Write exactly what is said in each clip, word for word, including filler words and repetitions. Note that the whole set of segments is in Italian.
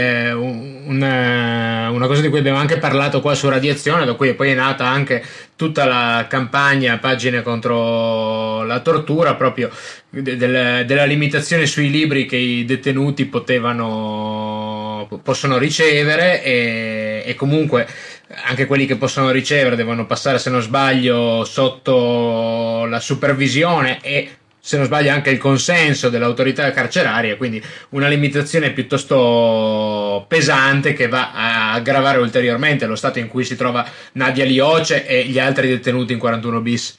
eh, un- una, una cosa di cui abbiamo anche parlato qua su Radiazione, da cui poi è nata anche tutta la campagna Pagine contro la tortura, proprio de- del- della limitazione sui libri che i detenuti potevano possono ricevere, e, e comunque anche quelli che possono ricevere devono passare, se non sbaglio, sotto la supervisione e, se non sbaglio, anche il consenso dell'autorità carceraria, quindi una limitazione piuttosto pesante che va a aggravare ulteriormente lo stato in cui si trova Nadia Lioce e gli altri detenuti in quarantuno bis.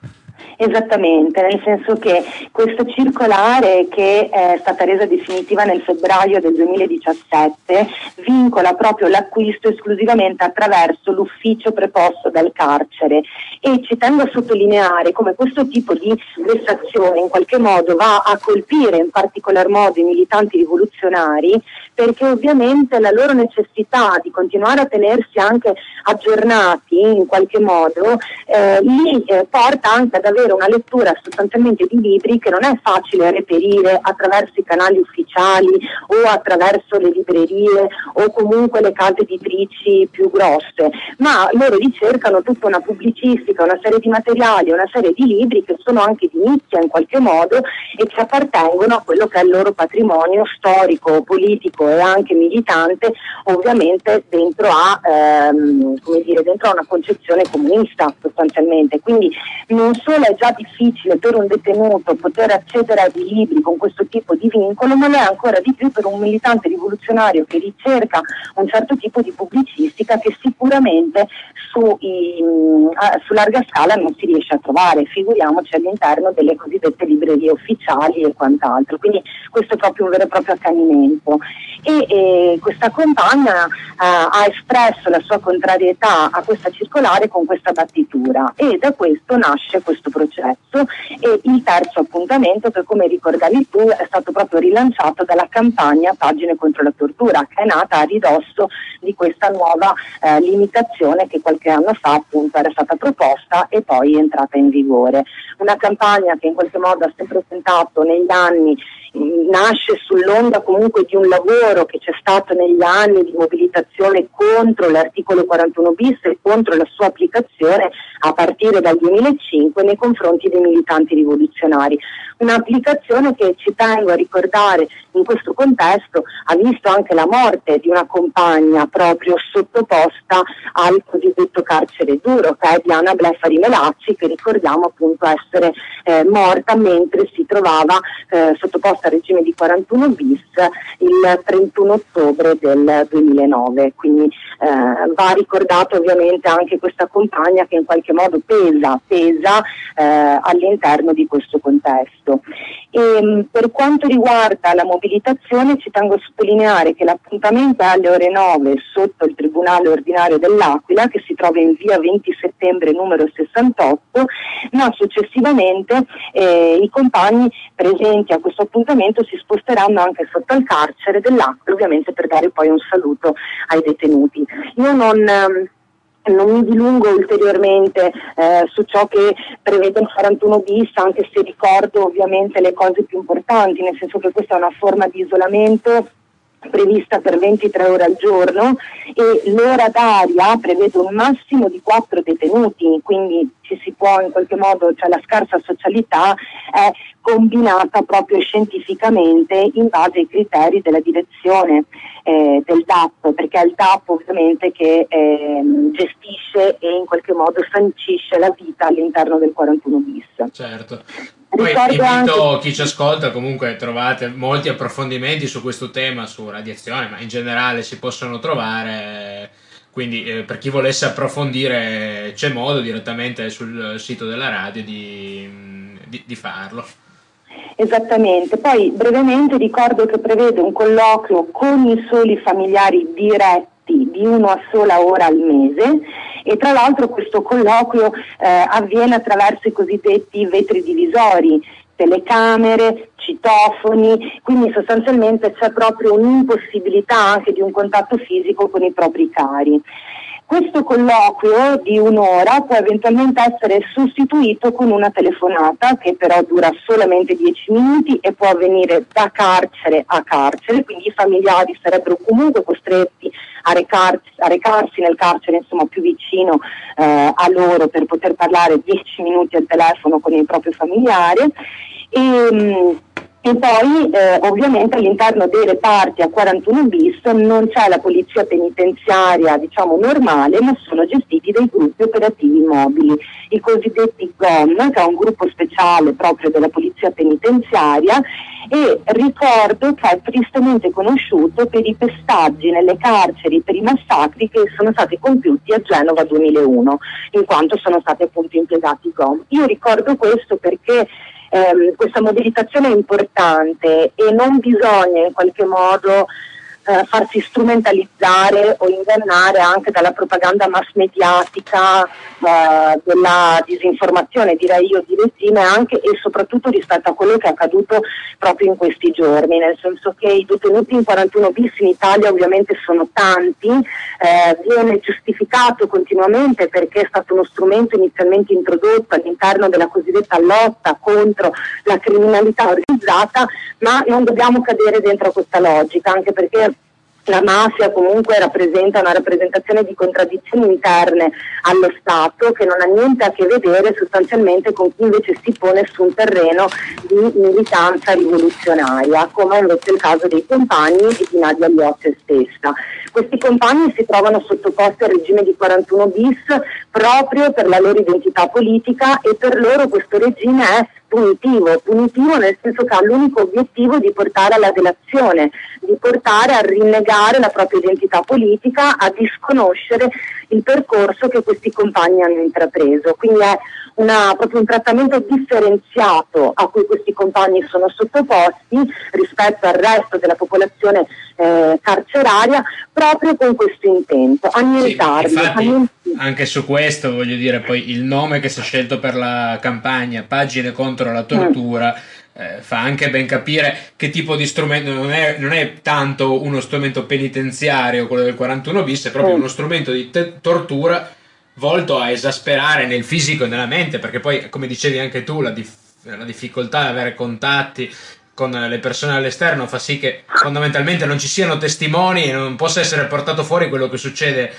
Esattamente, nel senso che questa circolare, che è stata resa definitiva nel febbraio del duemiladiciassette, vincola proprio l'acquisto esclusivamente attraverso l'ufficio preposto dal carcere, e ci tengo a sottolineare come questo tipo di vessazione in qualche modo va a colpire in particolar modo i militanti rivoluzionari, perché ovviamente la loro necessità di continuare a tenersi anche aggiornati in qualche modo eh, li eh, porta anche ad avere una lettura sostanzialmente di libri che non è facile reperire attraverso i canali ufficiali o attraverso le librerie o comunque le case editrici più grosse, ma loro ricercano tutta una pubblicistica, una serie di materiali, una serie di libri che sono anche di nicchia in qualche modo e che appartengono a quello che è il loro patrimonio storico, politico e anche militante, ovviamente dentro a ehm, come dire, dentro a una concezione comunista sostanzialmente. Quindi non solo è già difficile per un detenuto poter accedere a dei libri con questo tipo di vincolo, ma lo è ancora di più per un militante rivoluzionario che ricerca un certo tipo di pubblicistica che sicuramente su, i, a, su larga scala non si riesce a trovare, figuriamoci all'interno delle cosiddette librerie ufficiali e quant'altro. Quindi questo è proprio un vero e proprio accanimento. E, e questa compagna eh, ha espresso la sua contrarietà a questa circolare con questa battitura, e da questo nasce questo processo. E il terzo appuntamento, che come ricordavi tu è stato proprio rilanciato dalla campagna Pagine contro la tortura, che è nata a ridosso di questa nuova eh, limitazione che qualche anno fa appunto era stata proposta e poi è entrata in vigore. Una campagna che in qualche modo ha sempre tentato negli anni, nasce sull'onda comunque di un lavoro che c'è stato negli anni di mobilitazione contro l'articolo quarantuno bis e contro la sua applicazione a partire dal duemilacinque nei confronti dei militanti rivoluzionari. Un'applicazione che, ci tengo a ricordare in questo contesto, ha visto anche la morte di una compagna proprio sottoposta al cosiddetto carcere duro, che è Diana Bleffari Melazzi, che ricordiamo appunto essere eh, morta mentre si trovava eh, sottoposta al regime di quarantuno bis il trentuno ottobre del duemilanove. Quindi eh, va ricordato ovviamente anche questa compagna che in qualche modo pesa, pesa eh, all'interno di questo contesto. E, per quanto riguarda la mobilitazione, ci tengo a sottolineare che l'appuntamento è alle ore nove sotto il Tribunale Ordinario dell'Aquila, che si trova in via venti settembre numero sessantotto, ma successivamente eh, i compagni presenti a questo appuntamento si sposteranno anche sotto al carcere dell'Aquila, ovviamente per dare poi un saluto ai detenuti. Io non... Ehm, Non mi dilungo ulteriormente eh, su ciò che prevede il quarantuno bis, anche se ricordo ovviamente le cose più importanti, nel senso che questa è una forma di isolamento prevista per ventitré ore al giorno, e l'ora d'aria prevede un massimo di quattro detenuti, quindi ci si può in qualche modo, cioè la scarsa socialità è combinata proprio scientificamente in base ai criteri della direzione eh, del D A P, perché è il D A P ovviamente che eh, gestisce e in qualche modo sancisce la vita all'interno del quarantuno bis. Certo. Poi Ricordo invito anche... chi ci ascolta, comunque trovate molti approfondimenti su questo tema, su radiazione, ma in generale si possono trovare, quindi eh, per chi volesse approfondire c'è modo direttamente sul sito della radio di, di, di farlo. Esattamente, poi brevemente ricordo che prevede un colloquio con i soli familiari diretti di una sola ora al mese, e tra l'altro questo colloquio eh, avviene attraverso i cosiddetti vetri divisori, telecamere, citofoni, quindi sostanzialmente c'è proprio un'impossibilità anche di un contatto fisico con i propri cari. Questo colloquio di un'ora può eventualmente essere sostituito con una telefonata che però dura solamente dieci minuti e può avvenire da carcere a carcere, quindi i familiari sarebbero comunque costretti a recarsi, a recarsi nel carcere insomma più vicino eh, a loro per poter parlare dieci minuti al telefono con il proprio familiare. E, mh, E poi eh, ovviamente all'interno dei reparti a quarantuno bis non c'è la polizia penitenziaria diciamo normale, ma sono gestiti dei gruppi operativi mobili, i cosiddetti G O M, che è un gruppo speciale proprio della polizia penitenziaria, e ricordo che è tristemente conosciuto per i pestaggi nelle carceri, per i massacri che sono stati compiuti a Genova duemilauno, in quanto sono stati appunto impiegati i G O M. Io ricordo questo perché Eh, questa mobilitazione è importante e non bisogna in qualche modo eh, farsi strumentalizzare o ingannare anche dalla propaganda mass mediatica, eh, della disinformazione, direi io, di regime, anche e soprattutto rispetto a quello che è accaduto proprio in questi giorni, nel senso che i detenuti in quarantuno bis in Italia ovviamente sono tanti, eh, viene giustificato continuamente perché è stato uno strumento inizialmente introdotto all'interno della cosiddetta lotta contro la criminalità organizzata, ma non dobbiamo cadere dentro questa logica, anche perché la mafia comunque rappresenta una rappresentazione di contraddizioni interne allo Stato che non ha niente a che vedere sostanzialmente con chi invece si pone su un terreno di militanza rivoluzionaria, come è invece il caso dei compagni e di Nadia Liozzi stessa. Questi compagni si trovano sottoposti al regime di quarantuno bis proprio per la loro identità politica e per loro questo regime è punitivo, punitivo nel senso che ha l'unico obiettivo di portare alla delazione, di portare a rinnegare la propria identità politica, a disconoscere il percorso che questi compagni hanno intrapreso. Quindi è una, proprio un trattamento differenziato a cui questi compagni sono sottoposti rispetto al resto della popolazione eh, carceraria, proprio con questo intento, annientarli. Sì, infatti, anche su questo voglio dire, poi il nome che si è scelto per la campagna, Pagine contro la tortura, mm. eh, fa anche ben capire che tipo di strumento, non è, non è tanto uno strumento penitenziario quello del quarantuno bis, è proprio mm. uno strumento di te- tortura volto a esasperare nel fisico e nella mente, perché poi, come dicevi anche tu, la, dif- la difficoltà di avere contatti con le persone all'esterno fa sì che fondamentalmente non ci siano testimoni e non possa essere portato fuori quello che succede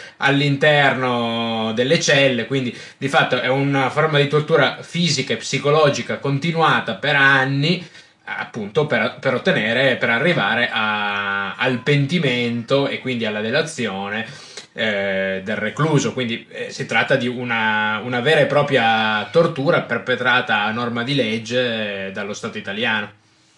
all'interno delle celle, quindi di fatto è una forma di tortura fisica e psicologica continuata per anni, appunto per, per ottenere, per arrivare a, al pentimento e quindi alla delazione eh, del recluso. Quindi eh, si tratta di una, una vera e propria tortura perpetrata a norma di legge eh, dallo Stato italiano.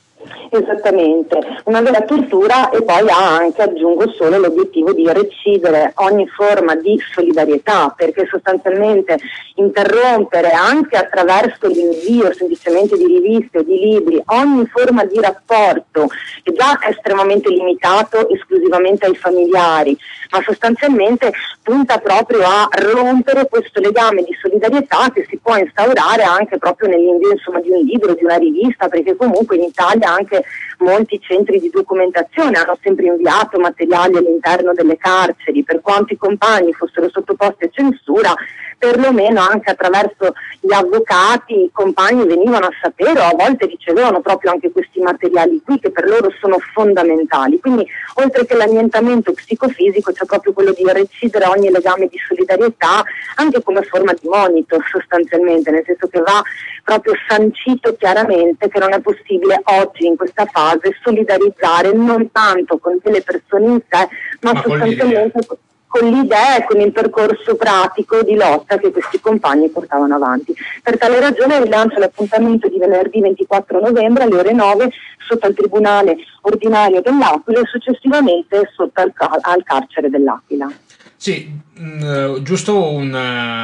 Esattamente, una vera tortura, e poi ha anche, aggiungo solo, l'obiettivo di recidere ogni forma di solidarietà, perché sostanzialmente interrompere anche attraverso l'invio semplicemente di riviste o di libri ogni forma di rapporto che già è estremamente limitato esclusivamente ai familiari, ma sostanzialmente punta proprio a rompere questo legame di solidarietà che si può instaurare anche proprio nell'invio insomma di un libro, di una rivista, perché comunque in Italia anche molti centri di documentazione hanno sempre inviato materiali all'interno delle carceri, per quanto i compagni fossero sottoposti a censura, perlomeno anche attraverso gli avvocati i compagni venivano a sapere o a volte ricevevano proprio anche questi materiali qui che per loro sono fondamentali. Quindi oltre che l'annientamento psicofisico c'è proprio quello di recidere ogni legame di solidarietà anche come forma di monito sostanzialmente, nel senso che va proprio sancito chiaramente che non è possibile oggi in questa fase solidarizzare non tanto con delle persone in sé ma, ma sostanzialmente con con l'idea e con il percorso pratico di lotta che questi compagni portavano avanti. Per tale ragione rilancio l'appuntamento di venerdì ventiquattro novembre alle ore nove sotto al Tribunale Ordinario dell'Aquila e successivamente sotto al, car- al carcere dell'Aquila. Sì, mh, giusto un,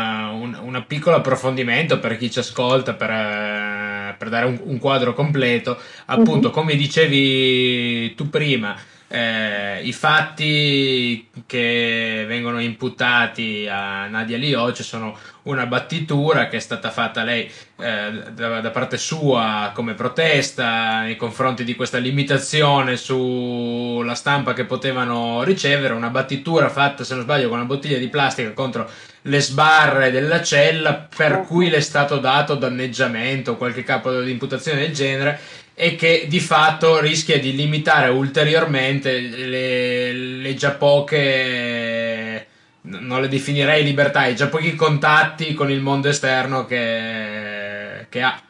un, un piccolo approfondimento per chi ci ascolta, per, per dare un, un quadro completo. Appunto, mm-hmm. come dicevi tu prima, eh, i fatti che vengono imputati a Nadia Lioce sono una battitura che è stata fatta lei eh, da, da parte sua come protesta nei confronti di questa limitazione sulla stampa che potevano ricevere, una battitura fatta, se non sbaglio, con una bottiglia di plastica contro le sbarre della cella, per cui le è stato dato danneggiamento o qualche capo di imputazione del genere, e che di fatto rischia di limitare ulteriormente le, le già poche, non le definirei libertà, i già pochi contatti con il mondo esterno che, che ha.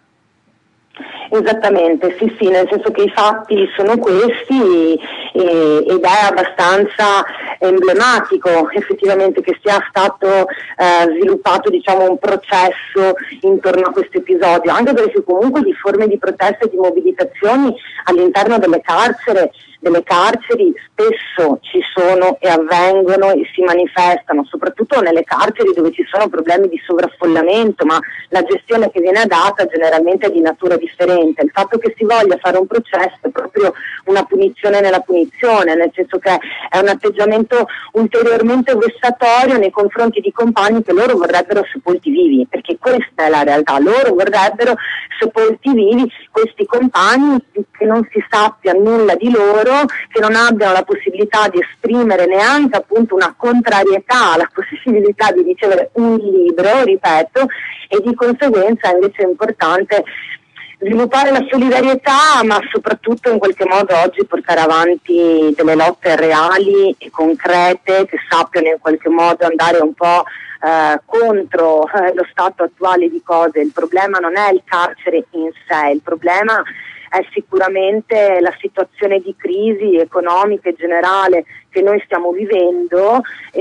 Esattamente, sì, sì, nel senso che i fatti sono questi e, ed è abbastanza emblematico effettivamente che sia stato eh, sviluppato, diciamo, un processo intorno a questo episodio, anche perché comunque di forme di protesta e di mobilitazioni all'interno delle carceri delle carceri spesso ci sono e avvengono e si manifestano, soprattutto nelle carceri dove ci sono problemi di sovraffollamento, ma la gestione che viene data generalmente è di natura differente. Il fatto che si voglia fare un processo è proprio una punizione nella punizione, nel senso che è un atteggiamento ulteriormente vessatorio nei confronti di compagni che loro vorrebbero sepolti vivi, perché questa è la realtà, loro vorrebbero sepolti vivi questi compagni, che non si sappia nulla di loro, che non abbiano la possibilità di esprimere neanche appunto una contrarietà alla possibilità di ricevere un libro, ripeto, e di conseguenza invece è importante sviluppare la solidarietà, ma soprattutto in qualche modo oggi portare avanti delle lotte reali e concrete che sappiano in qualche modo andare un po' eh, contro eh, lo stato attuale di cose. Il problema non è il carcere in sé, il problema è sicuramente la situazione di crisi economica e generale che noi stiamo vivendo,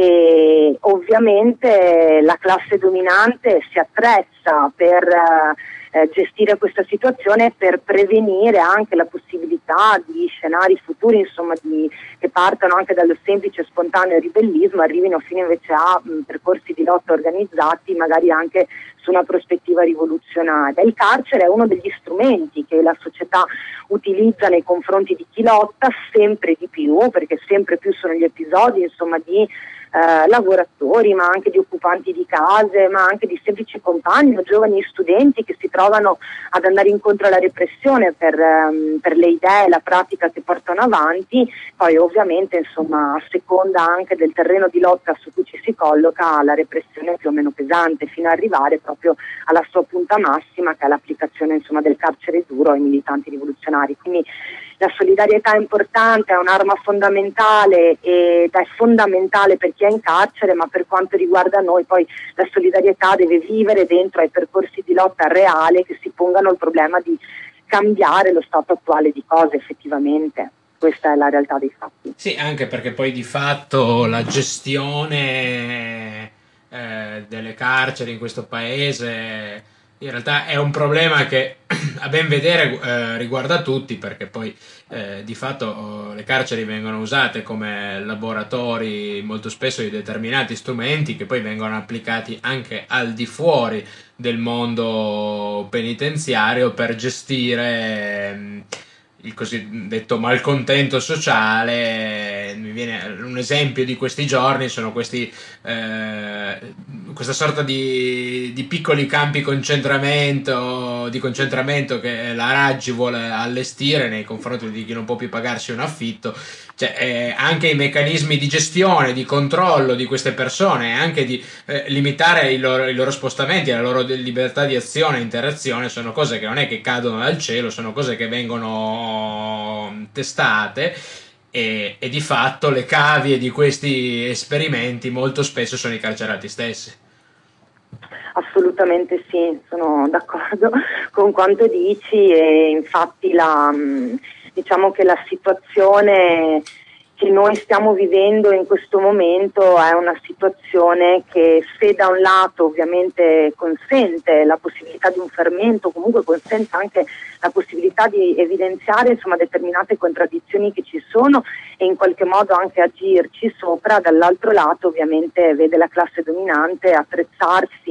e ovviamente la classe dominante si attrezza per eh, gestire questa situazione, per prevenire anche la possibilità di scenari futuri, insomma, di, che partano anche dal semplice spontaneo ribellismo, arrivino fino invece a mh, percorsi di lotta organizzati, magari anche su una prospettiva rivoluzionaria. Il carcere è uno degli strumenti che la società utilizza nei confronti di chi lotta, sempre di più, perché sempre più sono gli episodi, insomma, di eh, lavoratori, ma anche di occupanti di case, ma anche di semplici compagni o giovani studenti che si trovano ad andare incontro alla repressione per, ehm, per le idee e la pratica che portano avanti. Poi ovviamente, insomma, a seconda anche del terreno di lotta su cui ci si colloca, la repressione è più o meno pesante, fino ad arrivare proprio alla sua punta massima, che è l'applicazione, insomma, del carcere duro ai militanti rivoluzionari. Quindi la solidarietà è importante, è un'arma fondamentale ed è fondamentale per chi è in carcere, ma per quanto riguarda noi poi la solidarietà deve vivere dentro ai percorsi di lotta reale che si pongano il problema di cambiare lo stato attuale di cose effettivamente. Questa è la realtà dei fatti. Sì, anche perché poi di fatto la gestione eh, delle carceri in questo paese in realtà è un problema che a ben vedere eh, riguarda tutti, perché poi eh, di fatto oh, le carceri vengono usate come laboratori molto spesso di determinati strumenti che poi vengono applicati anche al di fuori del mondo penitenziario per gestire ehm, il cosiddetto malcontento sociale. Mi viene un esempio di questi giorni, sono questi eh, questa sorta di, di piccoli campi concentramento di concentramento che la Raggi vuole allestire nei confronti di chi non può più pagarsi un affitto. Cioè, eh, anche i meccanismi di gestione, di controllo di queste persone, anche di eh, limitare i loro, i loro spostamenti, la loro libertà di azione e interazione, sono cose che non è che cadono dal cielo, sono cose che vengono testate, e, e di fatto le cavie di questi esperimenti molto spesso sono i carcerati stessi. Assolutamente sì, sono d'accordo con quanto dici, e infatti la, diciamo che la situazione che noi stiamo vivendo in questo momento è una situazione che, se da un lato ovviamente consente la possibilità di un fermento, comunque consente anche la possibilità di evidenziare, insomma, determinate contraddizioni che ci sono e in qualche modo anche agirci sopra, dall'altro lato ovviamente vede la classe dominante attrezzarsi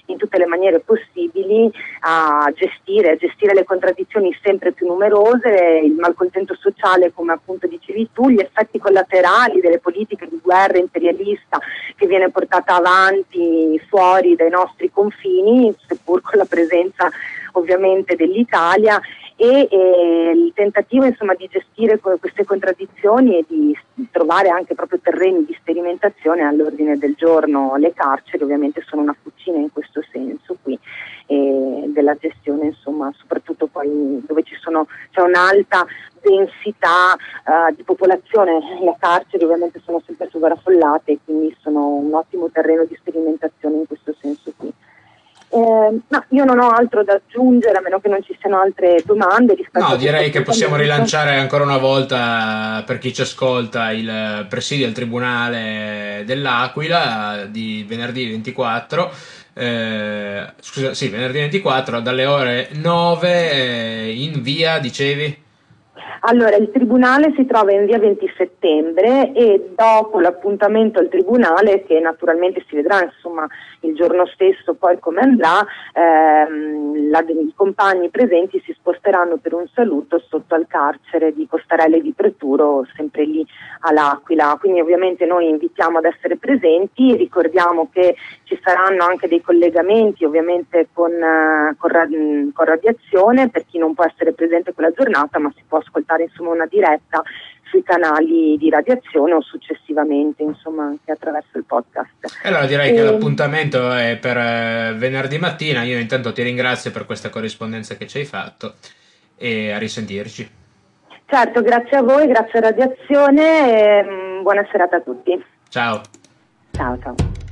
in tutte le maniere possibili a gestire, a gestire le contraddizioni sempre più numerose, il malcontento sociale, come appunto dicevi tu, gli effetti collaterali delle politiche di guerra imperialista che viene portata avanti fuori dai nostri confini, seppur con la presenza ovviamente dell'Italia, e, e il tentativo insomma di gestire queste contraddizioni e di trovare anche proprio terreni di sperimentazione all'ordine del giorno. Le carceri ovviamente sono una fucina in questo senso qui, e della gestione insomma, soprattutto poi dove ci sono, c'è un'alta densità uh, di popolazione. Le carceri ovviamente sono sempre sovraffollate e quindi sono un ottimo terreno di sperimentazione in questo senso qui. Eh, no, io non ho altro da aggiungere, a meno che non ci siano altre domande. No, direi che possiamo rilanciare ancora una volta, per chi ci ascolta, il presidio al Tribunale dell'Aquila di venerdì ventiquattro. Eh, scusa, sì, venerdì ventiquattro dalle ore nove eh, in via, dicevi? Allora, il tribunale si trova in via venti settembre e dopo l'appuntamento al tribunale, che naturalmente si vedrà insomma il giorno stesso poi come andrà, ehm, la, i compagni presenti si sposteranno per un saluto sotto al carcere di Costarelle di Preturo, sempre lì all'Aquila. Quindi ovviamente noi invitiamo ad essere presenti, ricordiamo che ci saranno anche dei collegamenti ovviamente con, uh, con, radi- con radiazione per chi non può essere presente quella giornata, ma si può ascoltare insomma una diretta sui canali di radiazione o successivamente insomma anche attraverso il podcast. Allora direi e... che l'appuntamento è per eh, venerdì mattina. Io intanto ti ringrazio per questa corrispondenza che ci hai fatto e a risentirci. Certo, grazie a voi, grazie a Radiazione e buona serata a tutti. Ciao. Ciao ciao.